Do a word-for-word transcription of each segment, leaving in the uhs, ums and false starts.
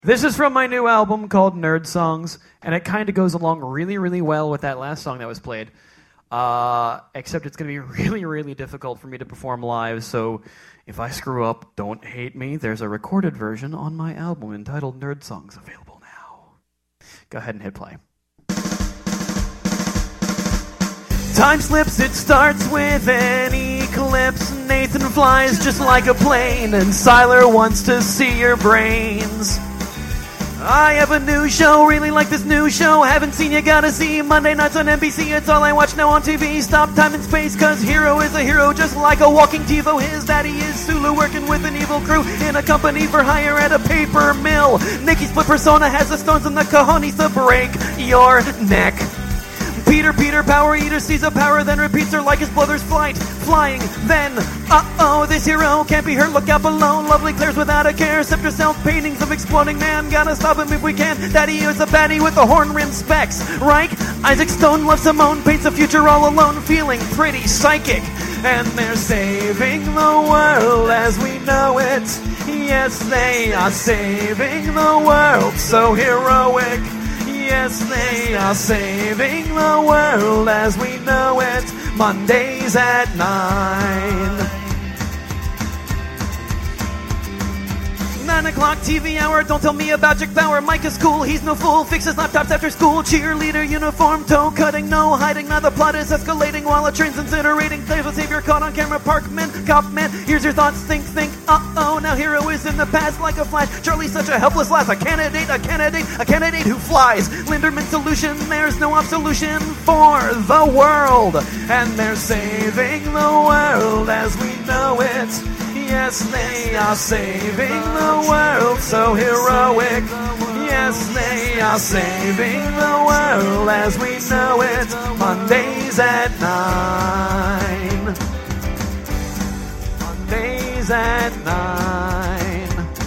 This is from my new album called Nerd Songs, and it kind of goes along really, really well with that last song that was played. Uh, except it's going to be really, really difficult for me to perform live, so if I screw up, don't hate me. There's a recorded version on my album entitled Nerd Songs available now. Go ahead and hit play. Time slips, it starts with an eclipse. Nathan flies just like a plane, and Siler wants to see your brains. I have a new show, really like this new show. Haven't seen you, gotta see. Monday nights on N B C, it's all I watch now on T V. Stop time and space, cause Hero is a hero, just like a walking TiVo. His daddy is Sulu, working with an evil crew in a company for hire at a paper mill. Nikki's split persona has the stones and the cojones to break your neck. Peter, Peter, Power Eater sees a power, then repeats her like his brother's flight. Flying, then, uh-oh, this hero can't be hurt, look out below. Lovely Claire's without a care, scepter self-paintings of exploding man. Gotta stop him if we can. Daddy is a baddie with the horn-rimmed specs, right? Isaac Stone loves Simone, paints a future all alone, feeling pretty psychic. And they're saving the world as we know it. Yes, they are saving the world, so heroic. Yes, they are saving the world as we know it. Mondays at nine. Nine o'clock T V hour, don't tell me about Jack Bauer. Mike is cool, he's no fool, fixes laptops after school. Cheerleader uniform, toe cutting, no hiding. Now the plot is escalating while a train's incinerating. Saves a savior caught on camera, Parkman, Copman. Here's your thoughts, think, think, uh-oh. Now Hero is in the past like a flash. Charlie's such a helpless lass, a candidate, a candidate, a candidate who flies. Linderman solution, there's no absolution for the world. And they're saving the world as we know it. Yes, they are saving the world, so heroic. Yes, they are saving the world as we know it. Mondays at nine. Mondays at nine.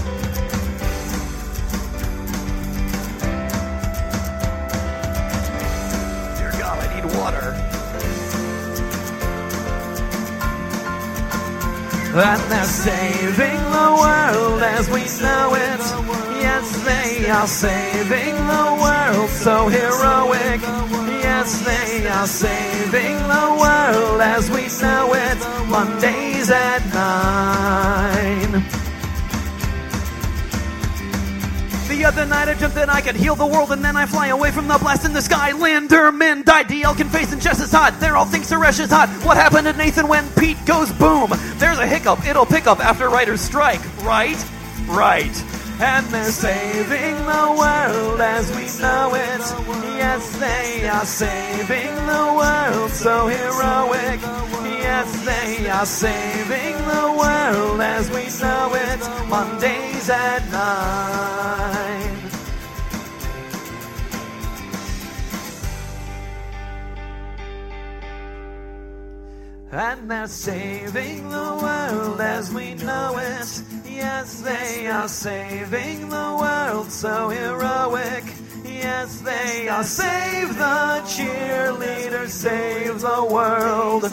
Dear God, I need water. And they're saving the world as we know it. Yes, they are saving the world, so heroic. Yes, they are saving the world as we know it. Mondays at nine. The other night I dreamt that I could heal the world, and then I fly away from the blast in the sky. Linderman died, D L can face and Jess is hot. They're all think Suresh is hot. What happened to Nathan when Pete goes boom? There's a hiccup, it'll pick up after writers strike. Right? Right. And they're saving the world as we know it. Yes, they are saving the world, so heroic. Yes, they are saving the world as we know it. Mondays at nine. And they're saving the world as we know it. Yes, they are saving the world, so heroic. Yes, they are. Save the cheerleader, save the world.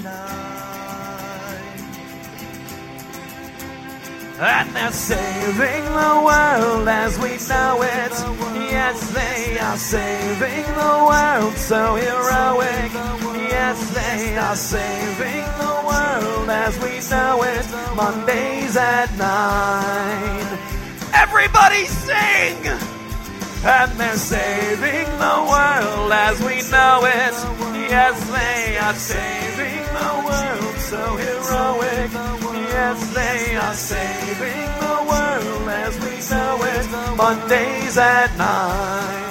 And they're saving the world as we know it. Yes, they are saving the world, so heroic. Yes, they are saving the world as we know it. Mondays at nine. Everybody sing! And they're saving the world as we know it. Yes, they are saving the world, so heroic. Yes, they are saving the world as we know it. Mondays at nine.